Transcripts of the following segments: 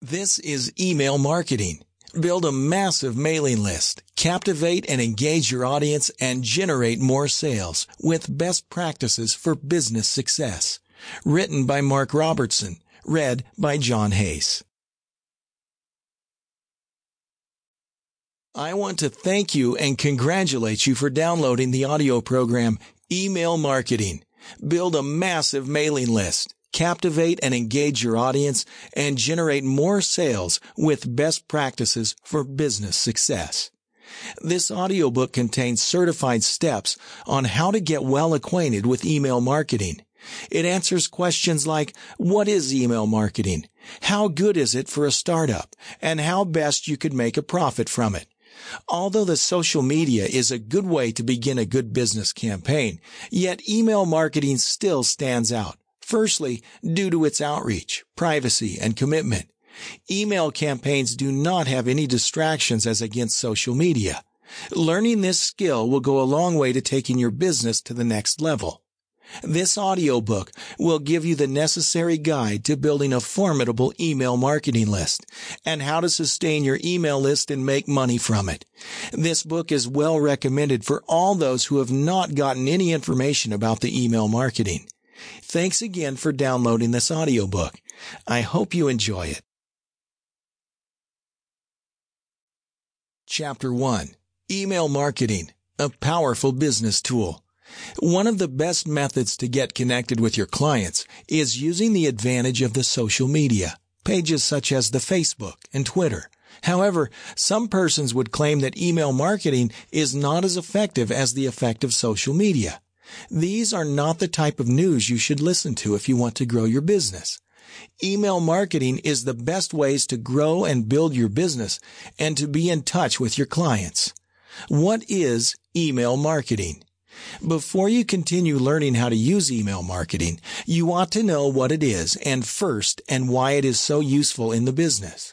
This is email marketing. Build a massive mailing list, captivate and engage your audience, and generate more sales with best practices for business success. Written by Mark Robertson. Read by John Hayes. I want to thank you and congratulate you for downloading the audio program Email Marketing. Build a massive mailing list, captivate and engage your audience, and generate more sales with best practices for business success. This audiobook contains certified steps on how to get well acquainted with email marketing. It answers questions like, what is email marketing? How good is it for a startup? And how best you could make a profit from it. Although the social media is a good way to begin a good business campaign, yet email marketing still stands out. Firstly, due to its outreach, privacy, and commitment. Email campaigns do not have any distractions as against social media. Learning this skill will go a long way to taking your business to the next level. This audiobook will give you the necessary guide to building a formidable email marketing list and how to sustain your email list and make money from it. This book is well recommended for all those who have not gotten any information about the email marketing. Thanks again for downloading this audiobook. I hope you enjoy it. Chapter 1. Email Marketing, a powerful business tool. One of the best methods to get connected with your clients is using the advantage of the social media, pages such as the Facebook and Twitter. However, some persons would claim that email marketing is not as effective as the effect of social media. These are not the type of news you should listen to if you want to grow your business. Email marketing is the best ways to grow and build your business and to be in touch with your clients. What is email marketing? Before you continue learning how to use email marketing, you ought to know what it is and why it is so useful in the business.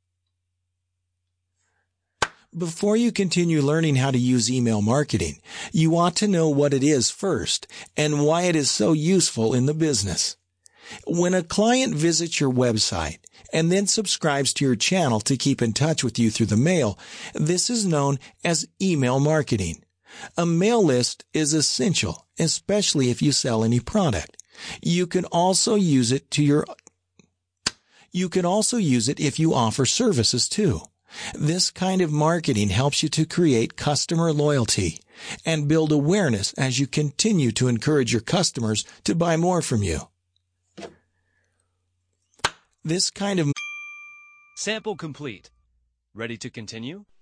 Before you continue learning how to use email marketing, you ought to know what it is first and why it is so useful in the business. When a client visits your website and then subscribes to your channel to keep in touch with you through the mail, this is known as email marketing. A mail list is essential, especially if you sell any product. You can also use it if you offer services too. This kind of marketing helps you to create customer loyalty and build awareness as you continue to encourage your customers to buy more from you. Sample complete. Ready to continue?